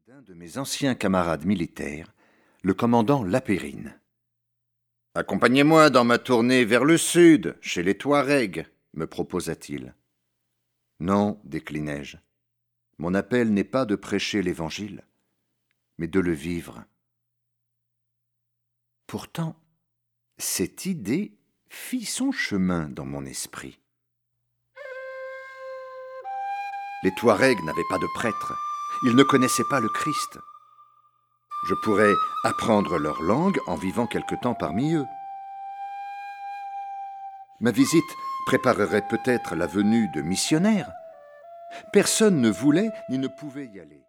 d'un de mes anciens camarades militaires, le commandant Lapérine. « Accompagnez-moi dans ma tournée vers le sud, chez les Touaregs, me proposa-t-il. « Non, déclinai-je. Mon appel n'est pas de prêcher l'Évangile, mais de le vivre. » Pourtant, cette idée fit son chemin dans mon esprit. Les Touaregs n'avaient pas de prêtre, ils ne connaissaient pas le Christ. Je pourrais apprendre leur langue en vivant quelque temps parmi eux. Ma visite préparerait peut-être la venue de missionnaires. Personne ne voulait ni ne pouvait y aller.